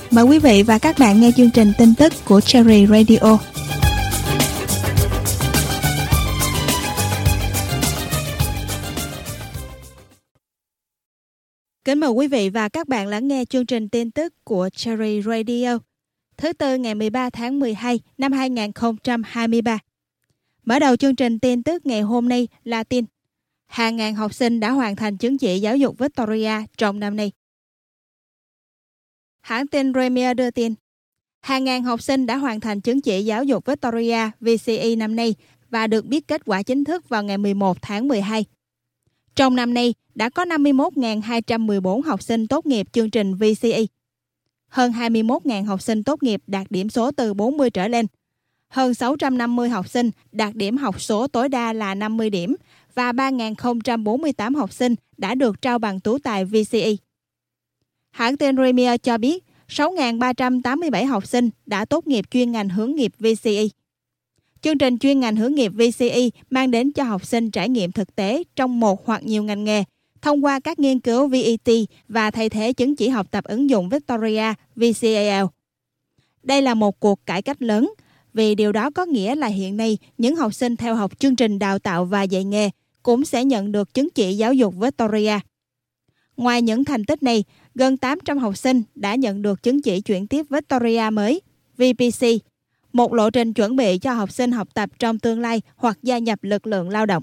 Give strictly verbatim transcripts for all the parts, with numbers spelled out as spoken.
Mời quý vị và các bạn nghe chương trình tin tức của Cherry Radio. Kính mời quý vị và các bạn lắng nghe chương trình tin tức của Cherry Radio. Thứ Tư ngày mười ba tháng mười hai năm hai nghìn không trăm hai mươi ba. Mở đầu chương trình tin tức ngày hôm nay là tin hàng ngàn học sinh đã hoàn thành chứng chỉ giáo dục Victoria trong năm nay. Hãng tin Premier đưa tin, hàng ngàn học sinh đã hoàn thành chứng chỉ giáo dục Victoria V C E năm nay và được biết kết quả chính thức vào ngày mười một tháng mười hai. Trong năm nay, đã có năm mươi mốt nghìn hai trăm mười bốn học sinh tốt nghiệp chương trình V C E. Hơn hai mươi mốt nghìn học sinh tốt nghiệp đạt điểm số từ bốn mươi trở lên. Hơn sáu trăm năm mươi học sinh đạt điểm học số tối đa là năm mươi điểm và ba nghìn không trăm bốn mươi tám học sinh đã được trao bằng tú tài V C E. Hãng tin Premier cho biết sáu nghìn ba trăm tám mươi bảy học sinh đã tốt nghiệp chuyên ngành hướng nghiệp V C E. Chương trình chuyên ngành hướng nghiệp V C E mang đến cho học sinh trải nghiệm thực tế trong một hoặc nhiều ngành nghề thông qua các nghiên cứu V E T và thay thế chứng chỉ học tập ứng dụng Victoria V C A L. Đây là một cuộc cải cách lớn, vì điều đó có nghĩa là hiện nay những học sinh theo học chương trình đào tạo và dạy nghề cũng sẽ nhận được chứng chỉ giáo dục Victoria. Ngoài những thành tích này, gần tám trăm học sinh đã nhận được chứng chỉ chuyển tiếp Victoria mới, V P C, một lộ trình chuẩn bị cho học sinh học tập trong tương lai hoặc gia nhập lực lượng lao động.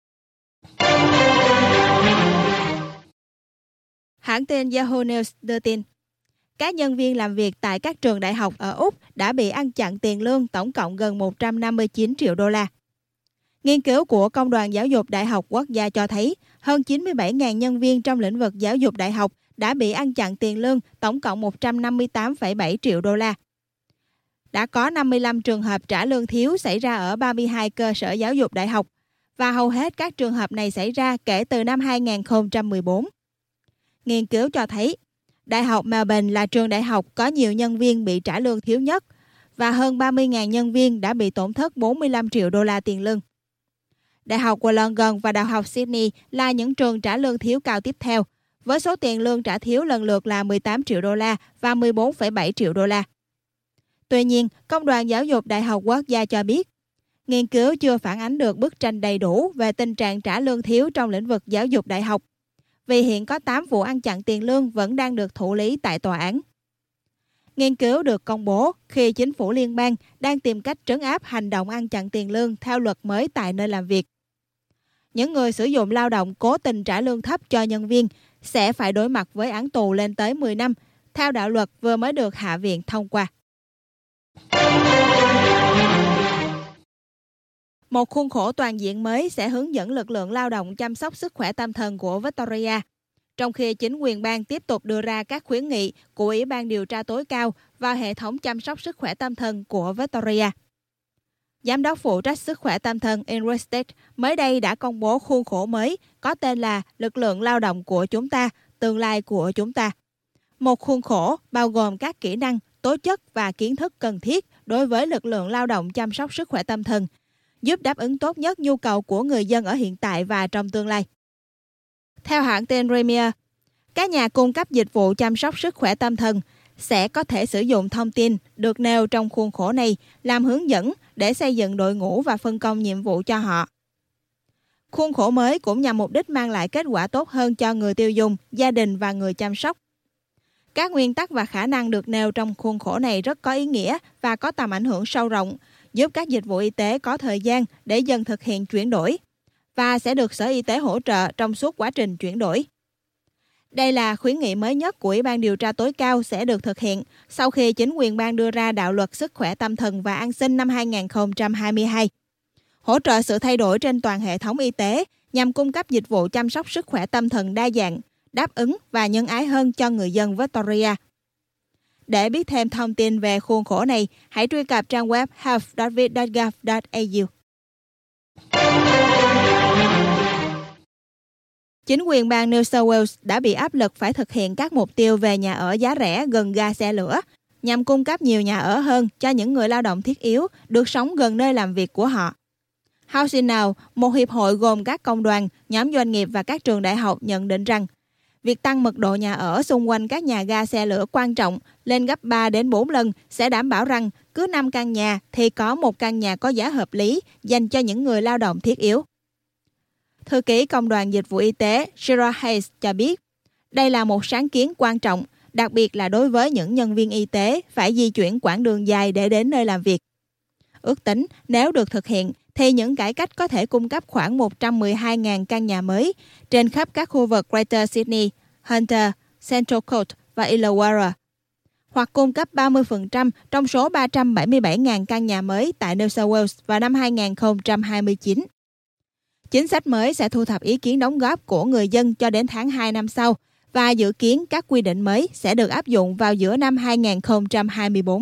Hãng tin Yahoo News đưa tin, các nhân viên làm việc tại các trường đại học ở Úc đã bị ăn chặn tiền lương tổng cộng gần một trăm năm mươi chín triệu đô la. Nghiên cứu của Công đoàn Giáo dục Đại học Quốc gia cho thấy hơn chín mươi bảy nghìn nhân viên trong lĩnh vực giáo dục đại học đã bị ăn chặn tiền lương tổng cộng một trăm năm mươi tám phẩy bảy triệu đô la. Đã có năm mươi lăm trường hợp trả lương thiếu xảy ra ở ba mươi hai cơ sở giáo dục đại học và hầu hết các trường hợp này xảy ra kể từ năm hai nghìn không trăm mười bốn. Nghiên cứu cho thấy Đại học Melbourne là trường đại học có nhiều nhân viên bị trả lương thiếu nhất và hơn ba mươi nghìn nhân viên đã bị tổn thất bốn mươi lăm triệu đô la tiền lương. Đại học Wollongong và Đại học Sydney là những trường trả lương thiếu cao tiếp theo, với số tiền lương trả thiếu lần lượt là mười tám triệu đô la và mười bốn phẩy bảy triệu đô la. Tuy nhiên, Công đoàn Giáo dục Đại học Quốc gia cho biết, nghiên cứu chưa phản ánh được bức tranh đầy đủ về tình trạng trả lương thiếu trong lĩnh vực giáo dục đại học, vì hiện có tám vụ ăn chặn tiền lương vẫn đang được thụ lý tại tòa án. Nghiên cứu được công bố khi chính phủ liên bang đang tìm cách trấn áp hành động ăn chặn tiền lương theo luật mới tại nơi làm việc. Những người sử dụng lao động cố tình trả lương thấp cho nhân viên sẽ phải đối mặt với án tù lên tới mười năm, theo đạo luật vừa mới được Hạ viện thông qua. Một khuôn khổ toàn diện mới sẽ hướng dẫn lực lượng lao động chăm sóc sức khỏe tâm thần của Victoria, trong khi chính quyền bang tiếp tục đưa ra các khuyến nghị của Ủy ban điều tra tối cao vào hệ thống chăm sóc sức khỏe tâm thần của Victoria. Giám đốc phụ trách sức khỏe tâm thần Ingrid State mới đây đã công bố khuôn khổ mới có tên là Lực lượng lao động của chúng ta, tương lai của chúng ta. Một khuôn khổ bao gồm các kỹ năng, tố chất và kiến thức cần thiết đối với lực lượng lao động chăm sóc sức khỏe tâm thần, giúp đáp ứng tốt nhất nhu cầu của người dân ở hiện tại và trong tương lai. Theo hãng tin Premier, các nhà cung cấp dịch vụ chăm sóc sức khỏe tâm thần sẽ có thể sử dụng thông tin được nêu trong khuôn khổ này làm hướng dẫn để xây dựng đội ngũ và phân công nhiệm vụ cho họ. Khuôn khổ mới cũng nhằm mục đích mang lại kết quả tốt hơn cho người tiêu dùng, gia đình và người chăm sóc. Các nguyên tắc và khả năng được nêu trong khuôn khổ này rất có ý nghĩa và có tầm ảnh hưởng sâu rộng, giúp các dịch vụ y tế có thời gian để dần thực hiện chuyển đổi và sẽ được Sở Y tế hỗ trợ trong suốt quá trình chuyển đổi. Đây là khuyến nghị mới nhất của Ủy ban điều tra tối cao sẽ được thực hiện sau khi chính quyền bang đưa ra đạo luật sức khỏe tâm thần và an sinh năm hai nghìn không trăm hai mươi hai, hỗ trợ sự thay đổi trên toàn hệ thống y tế nhằm cung cấp dịch vụ chăm sóc sức khỏe tâm thần đa dạng, đáp ứng và nhân ái hơn cho người dân Victoria. Để biết thêm thông tin về khuôn khổ này, hãy truy cập trang web health dot vic dot gov dot a u. Chính quyền bang New South Wales đã bị áp lực phải thực hiện các mục tiêu về nhà ở giá rẻ gần ga xe lửa, nhằm cung cấp nhiều nhà ở hơn cho những người lao động thiết yếu được sống gần nơi làm việc của họ. Housing Now, một hiệp hội gồm các công đoàn, nhóm doanh nghiệp và các trường đại học nhận định rằng việc tăng mật độ nhà ở xung quanh các nhà ga xe lửa quan trọng lên gấp ba đến bốn lần sẽ đảm bảo rằng cứ năm căn nhà thì có một căn nhà có giá hợp lý dành cho những người lao động thiết yếu. Thư ký Công đoàn Dịch vụ Y tế Gerard Hayes cho biết, đây là một sáng kiến quan trọng, đặc biệt là đối với những nhân viên y tế phải di chuyển quãng đường dài để đến nơi làm việc. Ước tính nếu được thực hiện, thì những cải cách có thể cung cấp khoảng một trăm mười hai nghìn căn nhà mới trên khắp các khu vực Greater Sydney, Hunter, Central Coast và Illawarra, hoặc cung cấp ba mươi phần trăm trong số ba trăm bảy mươi bảy nghìn căn nhà mới tại New South Wales vào năm hai không hai chín. Chính sách mới sẽ thu thập ý kiến đóng góp của người dân cho đến tháng hai năm sau và dự kiến các quy định mới sẽ được áp dụng vào giữa năm hai không hai tư.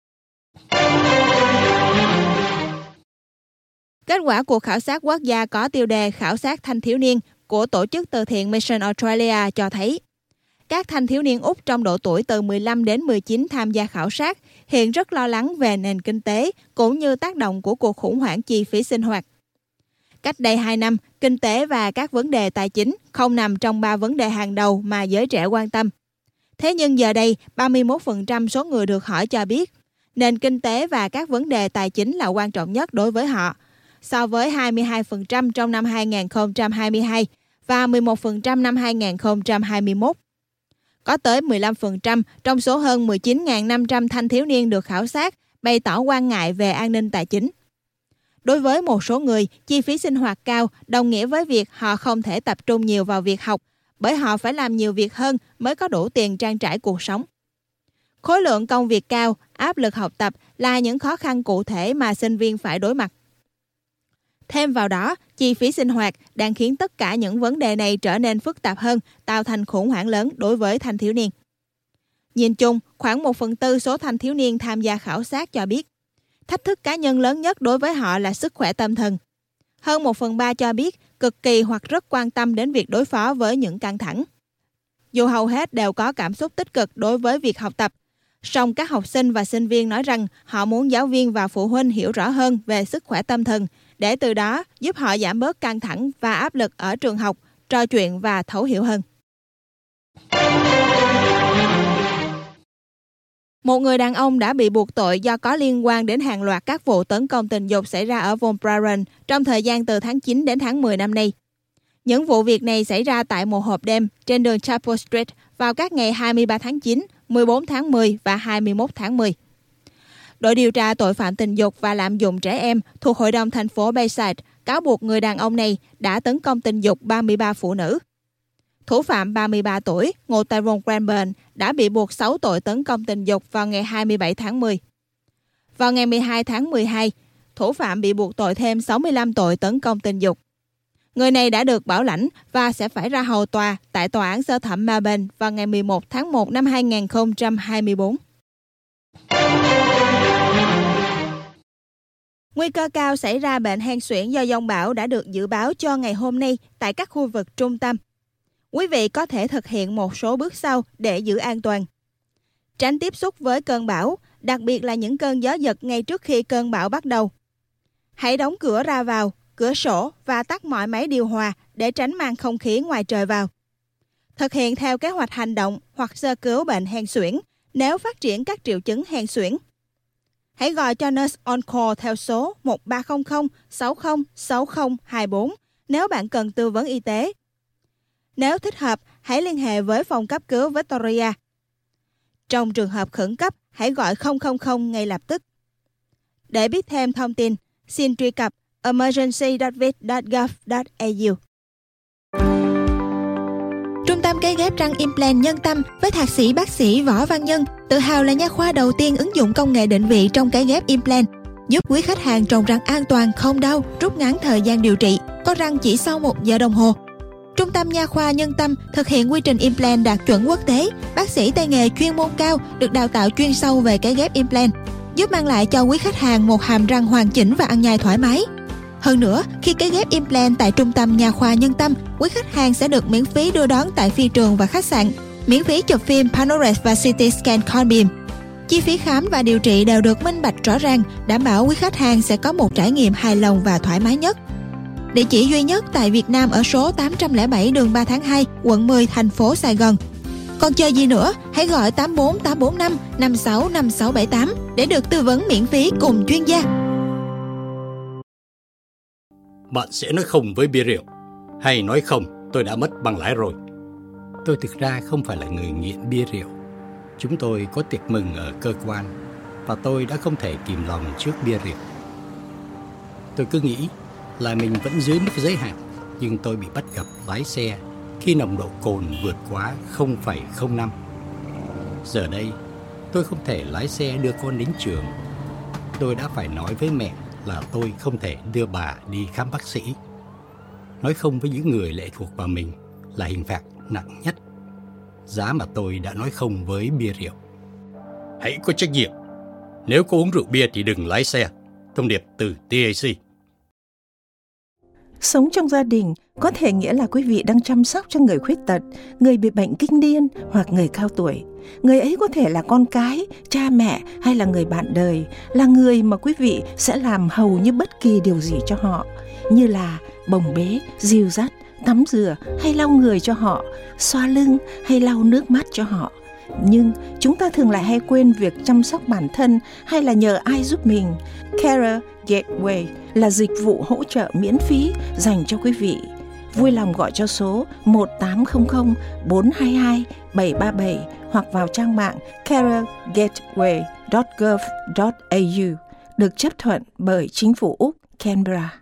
Kết quả cuộc khảo sát quốc gia có tiêu đề khảo sát thanh thiếu niên của tổ chức từ thiện Mission Australia cho thấy các thanh thiếu niên Úc trong độ tuổi từ mười lăm đến mười chín tham gia khảo sát hiện rất lo lắng về nền kinh tế cũng như tác động của cuộc khủng hoảng chi phí sinh hoạt. Cách đây hai năm, kinh tế và các vấn đề tài chính không nằm trong ba vấn đề hàng đầu mà giới trẻ quan tâm. Thế nhưng giờ đây, ba mươi mốt phần trăm số người được hỏi cho biết nền kinh tế và các vấn đề tài chính là quan trọng nhất đối với họ, so với hai mươi hai phần trăm trong năm hai không hai hai và mười một phần trăm năm hai không hai mốt. Có tới mười lăm phần trăm trong số hơn mười chín nghìn năm trăm thanh thiếu niên được khảo sát bày tỏ quan ngại về an ninh tài chính. Đối với một số người, chi phí sinh hoạt cao đồng nghĩa với việc họ không thể tập trung nhiều vào việc học, bởi họ phải làm nhiều việc hơn mới có đủ tiền trang trải cuộc sống. Khối lượng công việc cao, áp lực học tập là những khó khăn cụ thể mà sinh viên phải đối mặt. Thêm vào đó, chi phí sinh hoạt đang khiến tất cả những vấn đề này trở nên phức tạp hơn, tạo thành khủng hoảng lớn đối với thanh thiếu niên. Nhìn chung, khoảng một phần tư số thanh thiếu niên tham gia khảo sát cho biết, thách thức cá nhân lớn nhất đối với họ là sức khỏe tâm thần. Hơn một phần ba cho biết cực kỳ hoặc rất quan tâm đến việc đối phó với những căng thẳng. Dù hầu hết đều có cảm xúc tích cực đối với việc học tập, song các học sinh và sinh viên nói rằng họ muốn giáo viên và phụ huynh hiểu rõ hơn về sức khỏe tâm thần, để từ đó giúp họ giảm bớt căng thẳng và áp lực ở trường học, trò chuyện và thấu hiểu hơn. Một người đàn ông đã bị buộc tội do có liên quan đến hàng loạt các vụ tấn công tình dục xảy ra ở vùng Byron trong thời gian từ tháng chín đến tháng mười năm nay. Những vụ việc này xảy ra tại một hộp đêm trên đường Chapel Street vào các ngày hai mươi ba tháng chín, mười bốn tháng mười và hai mươi mốt tháng mười. Đội điều tra tội phạm tình dục và lạm dụng trẻ em thuộc Hội đồng thành phố Bayside cáo buộc người đàn ông này đã tấn công tình dục ba mươi ba phụ nữ. Thủ phạm ba mươi ba tuổi, ngụ tại vùng Cranbourne, đã bị buộc sáu tội tấn công tình dục vào ngày hai mươi bảy tháng mười. Vào ngày mười hai tháng mười hai, thủ phạm bị buộc tội thêm sáu mươi lăm tội tấn công tình dục. Người này đã được bảo lãnh và sẽ phải ra hầu tòa tại tòa án sơ thẩm Melbourne vào ngày mười một tháng một năm hai không hai tư. Nguy cơ cao xảy ra bệnh hen suyễn do giông bão đã được dự báo cho ngày hôm nay tại các khu vực trung tâm. Quý vị có thể thực hiện một số bước sau để giữ an toàn. Tránh tiếp xúc với cơn bão, đặc biệt là những cơn gió giật ngay trước khi cơn bão bắt đầu. Hãy đóng cửa ra vào, cửa sổ và tắt mọi máy điều hòa để tránh mang không khí ngoài trời vào. Thực hiện theo kế hoạch hành động hoặc sơ cứu bệnh hen suyễn nếu phát triển các triệu chứng hen suyễn. Hãy gọi cho Nurse On Call theo số một ba không không sáu không sáu không hai bốn nếu bạn cần tư vấn y tế. Nếu thích hợp, hãy liên hệ với phòng cấp cứu Victoria. Trong trường hợp khẩn cấp, hãy gọi không không không ngay lập tức. Để biết thêm thông tin, xin truy cập emergency dot vic dot gov dot a u. Trung tâm cấy ghép răng implant Nhân Tâm với thạc sĩ bác sĩ Võ Văn Nhân tự hào là nha khoa đầu tiên ứng dụng công nghệ định vị trong cấy ghép implant, giúp quý khách hàng trồng răng an toàn, không đau, rút ngắn thời gian điều trị, có răng chỉ sau một giờ đồng hồ. Trung tâm Nha khoa Nhân Tâm thực hiện quy trình implant đạt chuẩn quốc tế, bác sĩ tay nghề chuyên môn cao được đào tạo chuyên sâu về cấy ghép implant, giúp mang lại cho quý khách hàng một hàm răng hoàn chỉnh và ăn nhai thoải mái. Hơn nữa, khi cấy ghép implant tại Trung tâm Nha khoa Nhân Tâm, quý khách hàng sẽ được miễn phí đưa đón tại phi trường và khách sạn, miễn phí chụp phim Panorex và xê tê scan con beam. Chi phí khám và điều trị đều được minh bạch rõ ràng, đảm bảo quý khách hàng sẽ có một trải nghiệm hài lòng và thoải mái nhất. Địa chỉ duy nhất tại Việt Nam ở số tám trăm lẻ bảy đường ba tháng hai, quận mười, thành phố Sài Gòn. Còn chờ gì nữa, hãy gọi tám bốn tám bốn năm năm sáu năm sáu bảy tám để được tư vấn miễn phí cùng chuyên gia. Bạn sẽ nói không với bia rượu, hay nói không, tôi đã mất bằng lái rồi. Tôi thực ra không phải là người nghiện bia rượu. Chúng tôi có tiệc mừng ở cơ quan và tôi đã không thể kìm lòng trước bia rượu. Tôi cứ nghĩ là mình vẫn dưới mức giới hạn, nhưng tôi bị bắt gặp lái xe khi nồng độ cồn vượt quá không phẩy không năm. Giờ đây, tôi không thể lái xe đưa con đến trường. Tôi đã phải nói với mẹ là tôi không thể đưa bà đi khám bác sĩ. Nói không với những người lệ thuộc vào mình là hình phạt nặng nhất. Giá mà tôi đã nói không với bia rượu. Hãy có trách nhiệm. Nếu có uống rượu bia thì đừng lái xe. Thông điệp từ tê a xê. Sống trong gia đình có thể nghĩa là quý vị đang chăm sóc cho người khuyết tật, người bị bệnh kinh niên hoặc người cao tuổi. Người ấy có thể là con cái, cha mẹ hay là người bạn đời, là người mà quý vị sẽ làm hầu như bất kỳ điều gì cho họ, như là bồng bế, dìu dắt, tắm rửa hay lau người cho họ, xoa lưng hay lau nước mắt cho họ. Nhưng chúng ta thường lại hay quên việc chăm sóc bản thân hay là nhờ ai giúp mình. Carer Gateway là dịch vụ hỗ trợ miễn phí dành cho quý vị. Vui lòng gọi cho số một tám không không bốn hai hai bảy ba bảy hoặc vào trang mạng carer gateway chấm gov chấm a u, được chấp thuận bởi chính phủ Úc, Canberra.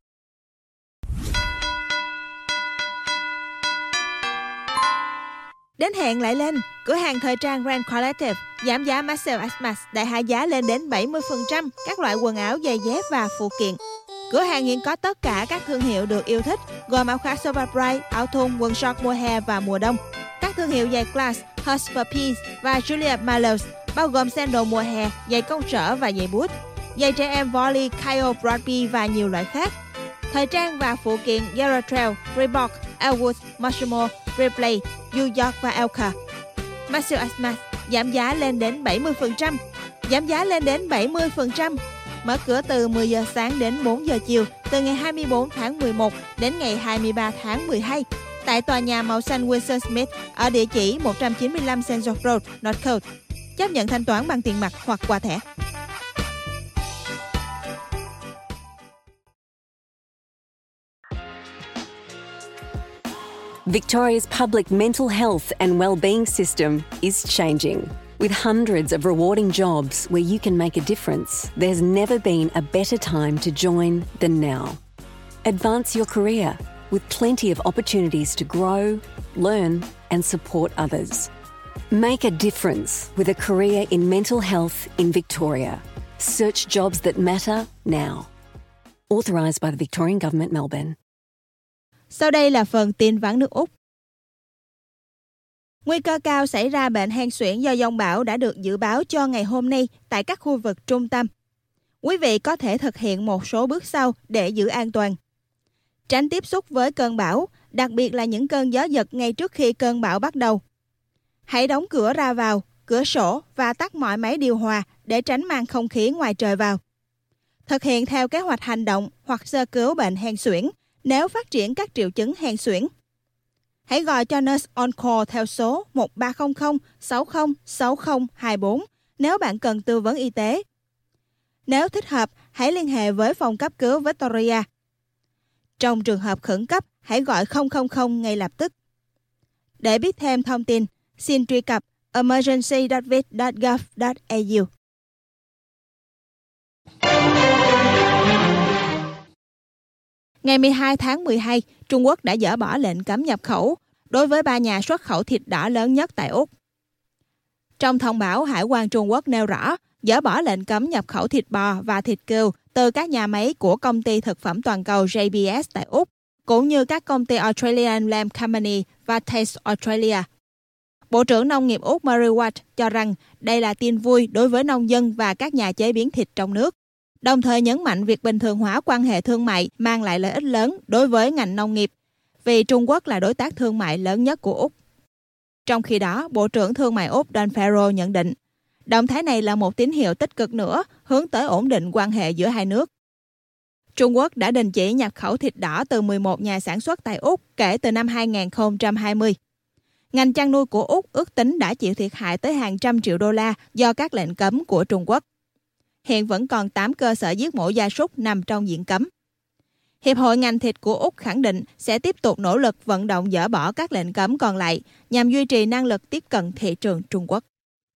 Đến hẹn lại lên, cửa hàng thời trang Grand Collective giảm giá Marcel Xmas đại hạ giá lên đến bảy mươi phần trăm các loại quần áo, giày dép và phụ kiện. Cửa hàng hiện có tất cả các thương hiệu được yêu thích, gồm áo khoác Sofa Bright, áo thun, quần short mùa hè và mùa đông. Các thương hiệu giày Class, Hush for Peace và Julia Milos, bao gồm sandal mùa hè, giày công sở và giày boot, giày trẻ em Volley, Kyle, Broadby và nhiều loại khác. Thời trang và phụ kiện Yellow Trail, Reebok, Elwood, Moshimo, Replay, New York và Elka. Marcel Xmas giảm giá lên đến bảy mươi phần trăm. Giảm giá lên đến bảy mươi phần trăm. Mở cửa từ mười giờ sáng đến bốn giờ chiều, từ ngày hai mươi bốn tháng mười một đến ngày hai mươi ba tháng mười hai, tại tòa nhà màu xanh Wilson Smith ở địa chỉ một trăm chín mươi lăm Saint George Road, Northcote. Chấp nhận thanh toán bằng tiền mặt hoặc qua thẻ. Victoria's public mental health and well-being system is changing. With hundreds of rewarding jobs where you can make a difference, there's never been a better time to join than now. Advance your career with plenty of opportunities to grow, learn, and support others. Make a difference with a career in mental health in Victoria. Search jobs that matter now. Authorised by the Victorian Government, Melbourne. Sau đây là phần tin vắn nước Úc. Nguy cơ cao xảy ra bệnh hen suyễn do giông bão đã được dự báo cho ngày hôm nay tại các khu vực trung tâm. Quý vị có thể thực hiện một số bước sau để giữ an toàn. Tránh tiếp xúc với cơn bão, đặc biệt là những cơn gió giật ngay trước khi cơn bão bắt đầu. Hãy đóng cửa ra vào, cửa sổ và tắt mọi máy điều hòa để tránh mang không khí ngoài trời vào. Thực hiện theo kế hoạch hành động hoặc sơ cứu bệnh hen suyễn nếu phát triển các triệu chứng hen suyễn. Hãy gọi cho Nurse On Call theo số một ba không không sáu không sáu không hai bốn nếu bạn cần tư vấn y tế. Nếu thích hợp, hãy liên hệ với phòng cấp cứu Victoria. Trong trường hợp khẩn cấp, hãy gọi không không không ngay lập tức. Để biết thêm thông tin, xin truy cập emergency chấm vic chấm gov chấm a u. Ngày mười hai tháng mười hai, Trung Quốc đã dỡ bỏ lệnh cấm nhập khẩu đối với ba nhà xuất khẩu thịt đỏ lớn nhất tại Úc. Trong thông báo, Hải quan Trung Quốc nêu rõ dỡ bỏ lệnh cấm nhập khẩu thịt bò và thịt cừu từ các nhà máy của công ty thực phẩm toàn cầu J B S tại Úc, cũng như các công ty Australian Lamb Company và Taste Australia. Bộ trưởng Nông nghiệp Úc Murray Watt cho rằng đây là tin vui đối với nông dân và các nhà chế biến thịt trong nước, đồng thời nhấn mạnh việc bình thường hóa quan hệ thương mại mang lại lợi ích lớn đối với ngành nông nghiệp, vì Trung Quốc là đối tác thương mại lớn nhất của Úc. Trong khi đó, Bộ trưởng Thương mại Úc Don Farrell nhận định, động thái này là một tín hiệu tích cực nữa hướng tới ổn định quan hệ giữa hai nước. Trung Quốc đã đình chỉ nhập khẩu thịt đỏ từ mười một nhà sản xuất tại Úc kể từ năm hai không hai không. Ngành chăn nuôi của Úc ước tính đã chịu thiệt hại tới hàng trăm triệu đô la do các lệnh cấm của Trung Quốc. Hiện vẫn còn tám cơ sở giết mổ gia súc nằm trong diện cấm. Hiệp hội ngành thịt của Úc khẳng định sẽ tiếp tục nỗ lực vận động dỡ bỏ các lệnh cấm còn lại nhằm duy trì năng lực tiếp cận thị trường Trung Quốc.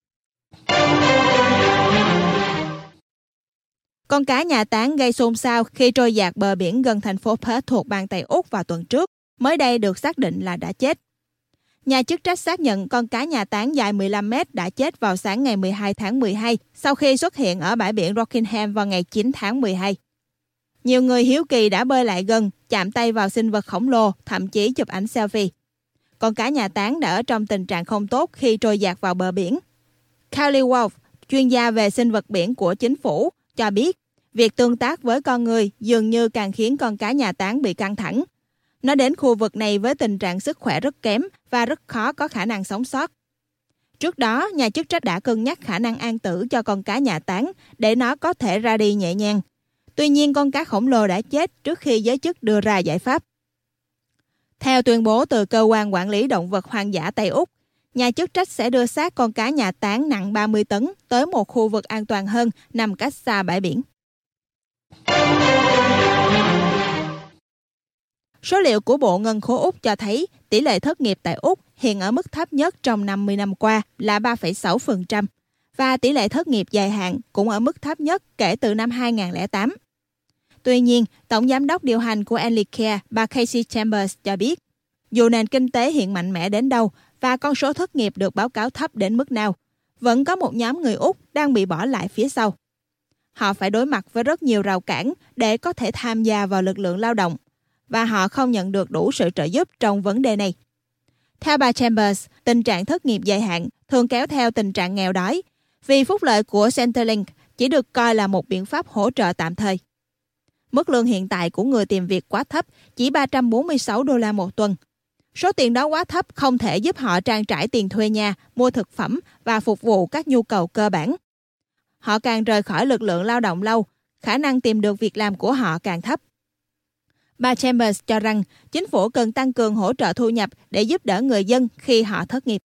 Con cá nhà táng gây xôn xao khi trôi dạt bờ biển gần thành phố Perth thuộc bang Tây Úc vào tuần trước, mới đây được xác định là đã chết. Nhà chức trách xác nhận con cá nhà táng dài mười lăm mét đã chết vào sáng ngày mười hai tháng mười hai sau khi xuất hiện ở bãi biển Rockingham vào ngày chín tháng mười hai. Nhiều người hiếu kỳ đã bơi lại gần, chạm tay vào sinh vật khổng lồ, thậm chí chụp ảnh selfie. Con cá nhà táng đã ở trong tình trạng không tốt khi trôi dạt vào bờ biển. Kylie Wolf, chuyên gia về sinh vật biển của chính phủ, cho biết việc tương tác với con người dường như càng khiến con cá nhà táng bị căng thẳng. Nó đến khu vực này với tình trạng sức khỏe rất kém và rất khó có khả năng sống sót. Trước đó, nhà chức trách đã cân nhắc khả năng an tử cho con cá nhà táng để nó có thể ra đi nhẹ nhàng. Tuy nhiên, con cá khổng lồ đã chết trước khi giới chức đưa ra giải pháp. Theo tuyên bố từ Cơ quan Quản lý Động vật Hoang dã Tây Úc, nhà chức trách sẽ đưa xác con cá nhà táng nặng ba mươi tấn tới một khu vực an toàn hơn nằm cách xa bãi biển. Số liệu của Bộ Ngân khố Úc cho thấy tỷ lệ thất nghiệp tại Úc hiện ở mức thấp nhất trong năm mươi năm qua là ba phẩy sáu phần trăm và tỷ lệ thất nghiệp dài hạn cũng ở mức thấp nhất kể từ năm hai không không tám. Tuy nhiên, Tổng giám đốc điều hành của Anglicare, bà Casey Chambers cho biết, dù nền kinh tế hiện mạnh mẽ đến đâu và con số thất nghiệp được báo cáo thấp đến mức nào, vẫn có một nhóm người Úc đang bị bỏ lại phía sau. Họ phải đối mặt với rất nhiều rào cản để có thể tham gia vào lực lượng lao động, và họ không nhận được đủ sự trợ giúp trong vấn đề này. Theo bà Chambers, tình trạng thất nghiệp dài hạn thường kéo theo tình trạng nghèo đói, vì phúc lợi của Centrelink chỉ được coi là một biện pháp hỗ trợ tạm thời. Mức lương hiện tại của người tìm việc quá thấp, chỉ ba trăm bốn mươi sáu đô la một tuần. Số tiền đó quá thấp không thể giúp họ trang trải tiền thuê nhà, mua thực phẩm và phục vụ các nhu cầu cơ bản. Họ càng rời khỏi lực lượng lao động lâu, khả năng tìm được việc làm của họ càng thấp. Bà Chambers cho rằng chính phủ cần tăng cường hỗ trợ thu nhập để giúp đỡ người dân khi họ thất nghiệp.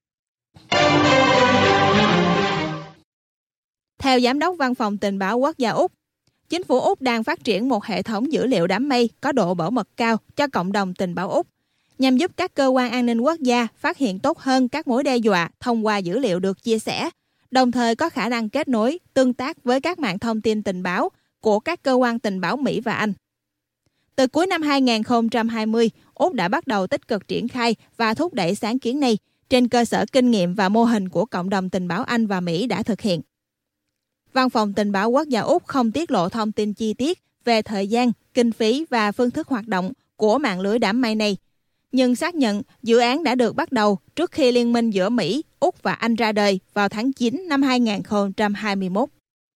Theo Giám đốc Văn phòng Tình báo Quốc gia Úc, chính phủ Úc đang phát triển một hệ thống dữ liệu đám mây có độ bảo mật cao cho cộng đồng tình báo Úc, nhằm giúp các cơ quan an ninh quốc gia phát hiện tốt hơn các mối đe dọa thông qua dữ liệu được chia sẻ, đồng thời có khả năng kết nối, tương tác với các mạng thông tin tình báo của các cơ quan tình báo Mỹ và Anh. Từ cuối năm hai không hai không, Úc đã bắt đầu tích cực triển khai và thúc đẩy sáng kiến này trên cơ sở kinh nghiệm và mô hình của cộng đồng tình báo Anh và Mỹ đã thực hiện. Văn phòng Tình báo Quốc gia Úc không tiết lộ thông tin chi tiết về thời gian, kinh phí và phương thức hoạt động của mạng lưới đám mây này, nhưng xác nhận dự án đã được bắt đầu trước khi liên minh giữa Mỹ, Úc và Anh ra đời vào tháng chín năm hai không hai mốt.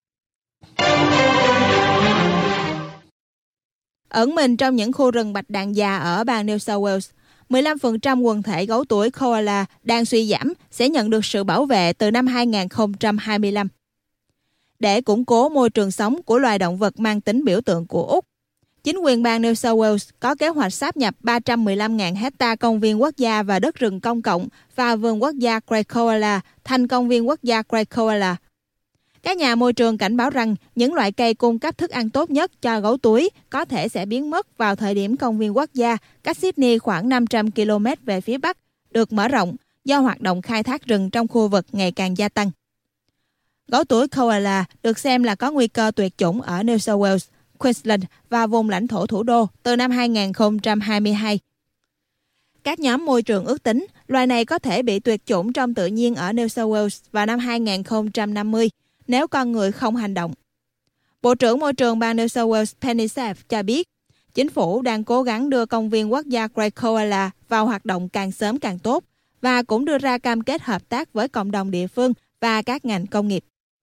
Ẩn mình trong những khu rừng bạch đàn già ở bang New South Wales, mười lăm phần trăm quần thể gấu tuổi koala đang suy giảm sẽ nhận được sự bảo vệ từ năm hai không hai lăm. Để củng cố môi trường sống của loài động vật mang tính biểu tượng của Úc, chính quyền bang New South Wales có kế hoạch sáp nhập ba trăm mười lăm nghìn hecta công viên quốc gia và đất rừng công cộng và vườn quốc gia Great Koala thành công viên quốc gia Great Koala. Các nhà môi trường cảnh báo rằng những loại cây cung cấp thức ăn tốt nhất cho gấu túi có thể sẽ biến mất vào thời điểm công viên quốc gia cách Sydney khoảng năm trăm ki lô mét về phía bắc được mở rộng do hoạt động khai thác rừng trong khu vực ngày càng gia tăng. Gấu túi koala được xem là có nguy cơ tuyệt chủng ở New South Wales, Queensland và vùng lãnh thổ thủ đô từ năm hai không hai hai. Các nhóm môi trường ước tính loài này có thể bị tuyệt chủng trong tự nhiên ở New South Wales vào năm hai không năm mươi nếu con người không hành động. Bộ trưởng Môi trường bang New South Wales Penny Safe cho biết, chính phủ đang cố gắng đưa công viên quốc gia Great Koala vào hoạt động càng sớm càng tốt và cũng đưa ra cam kết hợp tác với cộng đồng địa phương và các ngành công nghiệp.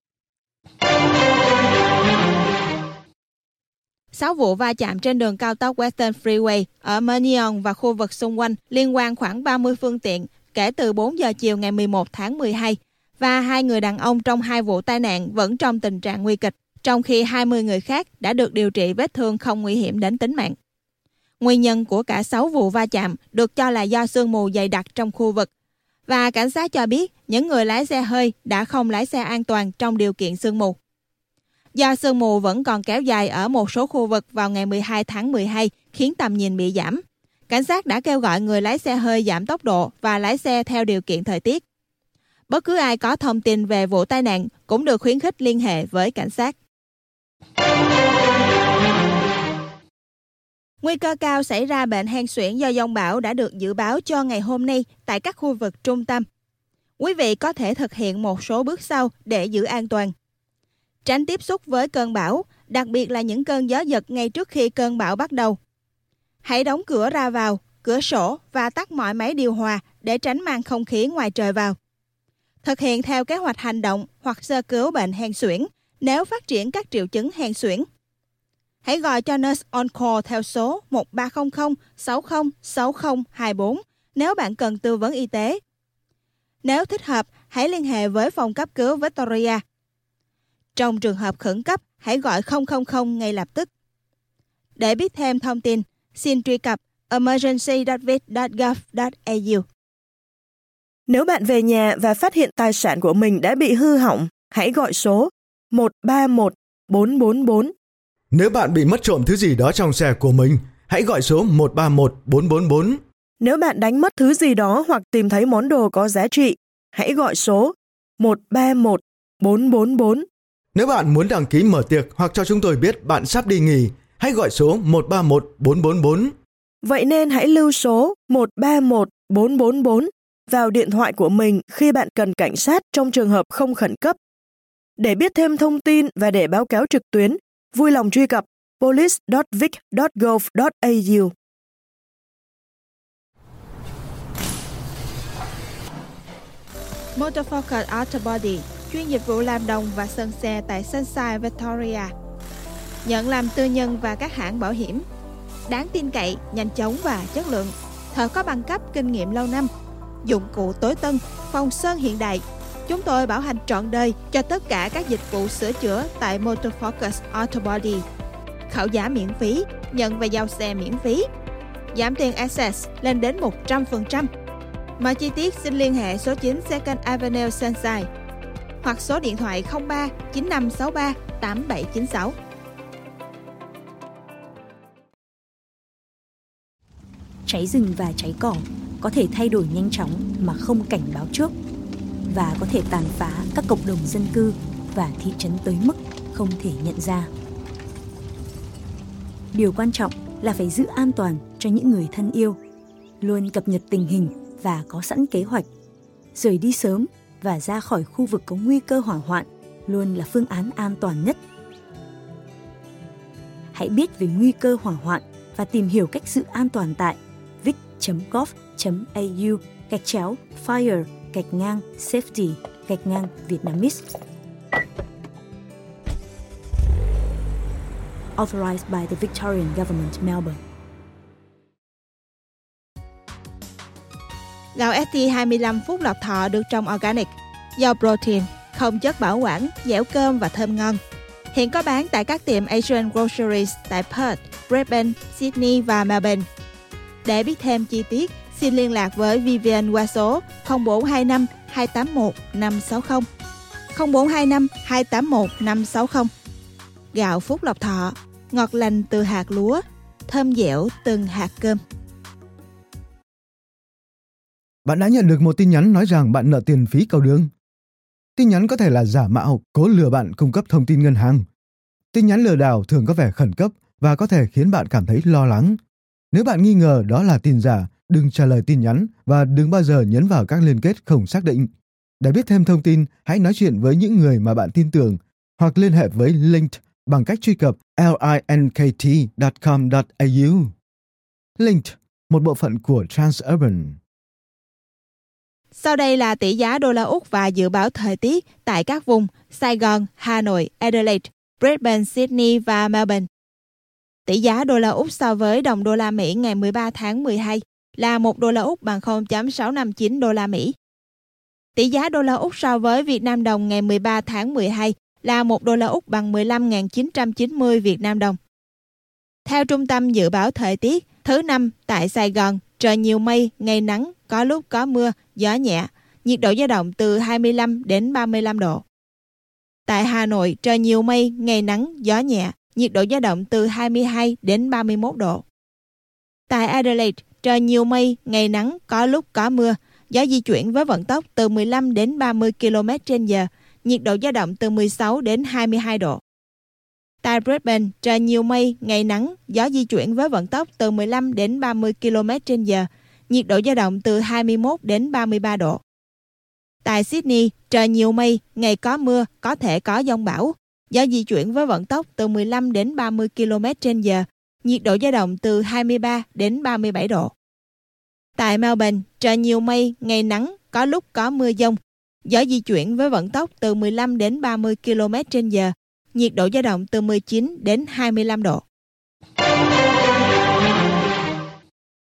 Sáu vụ va chạm trên đường cao tốc Western Freeway ở Murnion và khu vực xung quanh liên quan khoảng ba mươi phương tiện kể từ bốn giờ chiều ngày mười một tháng mười hai, và hai người đàn ông trong hai vụ tai nạn vẫn trong tình trạng nguy kịch, trong khi hai mươi người khác đã được điều trị vết thương không nguy hiểm đến tính mạng. Nguyên nhân của cả sáu vụ va chạm được cho là do sương mù dày đặc trong khu vực, và cảnh sát cho biết những người lái xe hơi đã không lái xe an toàn trong điều kiện sương mù. Do sương mù vẫn còn kéo dài ở một số khu vực vào ngày mười hai tháng mười hai khiến tầm nhìn bị giảm, cảnh sát đã kêu gọi người lái xe hơi giảm tốc độ và lái xe theo điều kiện thời tiết. Bất cứ ai có thông tin về vụ tai nạn cũng được khuyến khích liên hệ với cảnh sát. Nguy cơ cao xảy ra bệnh hen suyễn do giông bão đã được dự báo cho ngày hôm nay tại các khu vực trung tâm. Quý vị có thể thực hiện một số bước sau để giữ an toàn. Tránh tiếp xúc với cơn bão, đặc biệt là những cơn gió giật ngay trước khi cơn bão bắt đầu. Hãy đóng cửa ra vào, cửa sổ và tắt mọi máy điều hòa để tránh mang không khí ngoài trời vào. Thực hiện theo kế hoạch hành động hoặc sơ cứu bệnh hen suyễn nếu phát triển các triệu chứng hen suyễn. Hãy gọi cho Nurse On Call theo số một ba không không sáu không sáu không hai bốn nếu bạn cần tư vấn y tế. Nếu thích hợp, hãy liên hệ với phòng cấp cứu Victoria. Trong trường hợp khẩn cấp, hãy gọi không không không ngay lập tức. Để biết thêm thông tin, xin truy cập emergency dot vic dot gov dot a u. Nếu bạn về nhà và phát hiện tài sản của mình đã bị hư hỏng, hãy gọi số một ba một bốn bốn bốn. Nếu bạn bị mất trộm thứ gì đó trong xe của mình, hãy gọi số một ba một bốn bốn bốn. Nếu bạn đánh mất thứ gì đó hoặc tìm thấy món đồ có giá trị, hãy gọi số một ba một bốn bốn bốn. Nếu bạn muốn đăng ký mở tiệc hoặc cho chúng tôi biết bạn sắp đi nghỉ, hãy gọi số một ba một bốn bốn bốn. Vậy nên hãy lưu số một ba một bốn bốn bốn vào điện thoại của mình khi bạn cần cảnh sát trong trường hợp không khẩn cấp. Để biết thêm thông tin và để báo cáo trực tuyến, vui lòng truy cập police dot vic dot gov dot a u. Motor Focus Auto Body, chuyên dịch vụ làm đồng và sơn xe tại Sunshine, Victoria. Nhận làm tư nhân và các hãng bảo hiểm. Đáng tin cậy, nhanh chóng và chất lượng. Thợ có bằng cấp, kinh nghiệm lâu năm. Dụng cụ tối tân, phòng sơn hiện đại. Chúng tôi bảo hành trọn đời cho tất cả các dịch vụ sửa chữa tại Motor Focus Auto Body. Khảo giá miễn phí, nhận và giao xe miễn phí. Giảm tiền access lên đến một trăm phần trăm. Mọi chi tiết xin liên hệ số chín Second Avenue Sunshine hoặc số điện thoại không ba chín năm sáu ba tám bảy chín sáu. Cháy rừng và cháy cỏ có thể thay đổi nhanh chóng mà không cảnh báo trước và có thể tàn phá các cộng đồng dân cư và thị trấn tới mức không thể nhận ra. Điều quan trọng là phải giữ an toàn cho những người thân yêu, luôn cập nhật tình hình và có sẵn kế hoạch. Rời đi sớm và ra khỏi khu vực có nguy cơ hỏa hoạn luôn là phương án an toàn nhất. Hãy biết về nguy cơ hỏa hoạn và tìm hiểu cách giữ an toàn tại vic chấm gov chấm a u gạch chéo fire gạch ngang safety gạch ngang Vietnamese. Authorized by the Victorian Government, Melbourne. Gạo ét tê hai mươi lăm phút lọc thọ được trồng organic, giàu protein, không chất bảo quản, dẻo cơm và thơm ngon. Hiện có bán tại các tiệm Asian Groceries tại Perth, Brisbane, Sydney và Melbourne. Để biết thêm chi tiết, xin liên lạc với Vivian qua số không bốn hai năm hai tám một năm sáu không, không bốn hai năm hai tám một năm sáu không. Gạo Phúc Lộc Thọ, ngọt lành từ hạt lúa, thơm dẻo từng hạt cơm. Bạn đã nhận được một tin nhắn nói rằng bạn nợ tiền phí cầu đường. Tin nhắn có thể là giả mạo, cố lừa bạn cung cấp thông tin ngân hàng. Tin nhắn lừa đảo thường có vẻ khẩn cấp và có thể khiến bạn cảm thấy lo lắng. Nếu bạn nghi ngờ đó là tin giả, đừng trả lời tin nhắn và đừng bao giờ nhấn vào các liên kết không xác định. Để biết thêm thông tin, hãy nói chuyện với những người mà bạn tin tưởng hoặc liên hệ với Linked bằng cách truy cập linkt dot com dot a u. Linked, một bộ phận của Transurban. Sau đây là tỷ giá đô la Úc và dự báo thời tiết tại các vùng Sài Gòn, Hà Nội, Adelaide, Brisbane, Sydney và Melbourne. Tỷ giá đô la Úc so với đồng đô la Mỹ ngày mười ba tháng mười hai là một đô la Úc bằng không phẩy sáu năm chín đô la Mỹ. Tỷ giá đô la Úc so với Việt Nam đồng ngày mười ba tháng mười hai là một đô la Úc bằng mười lăm nghìn chín trăm chín mươi Việt Nam đồng. Theo Trung tâm Dự báo Thời tiết, thứ Năm tại Sài Gòn, trời nhiều mây, ngày nắng, có lúc có mưa, gió nhẹ, nhiệt độ dao động từ hai mươi lăm đến ba mươi lăm độ. Tại Hà Nội, trời nhiều mây, ngày nắng, gió nhẹ, nhiệt độ dao động từ hai mươi hai đến ba mươi mốt độ. Tại Adelaide, trời nhiều mây, ngày nắng, có lúc có mưa, gió di chuyển với vận tốc từ mười lăm đến ba mươi ki lô mét trên giờ, nhiệt độ dao động từ mười sáu đến hai mươi hai độ. Tại Brisbane, trời nhiều mây, ngày nắng, gió di chuyển với vận tốc từ mười lăm đến ba mươi ki lô mét trên giờ, nhiệt độ dao động từ hai mươi mốt đến ba mươi ba độ. Tại Sydney, trời nhiều mây, ngày có mưa, có thể có dông bão, gió di chuyển với vận tốc từ mười lăm đến ba mươi ki lô mét trên giờ, nhiệt độ dao động từ hai mươi ba đến ba mươi bảy độ. Tại Melbourne, trời nhiều mây, ngày nắng, có lúc có mưa dông, gió di chuyển với vận tốc từ mười lăm đến ba mươi ki lô mét trên giờ, nhiệt độ dao động từ mười chín đến hai mươi lăm độ.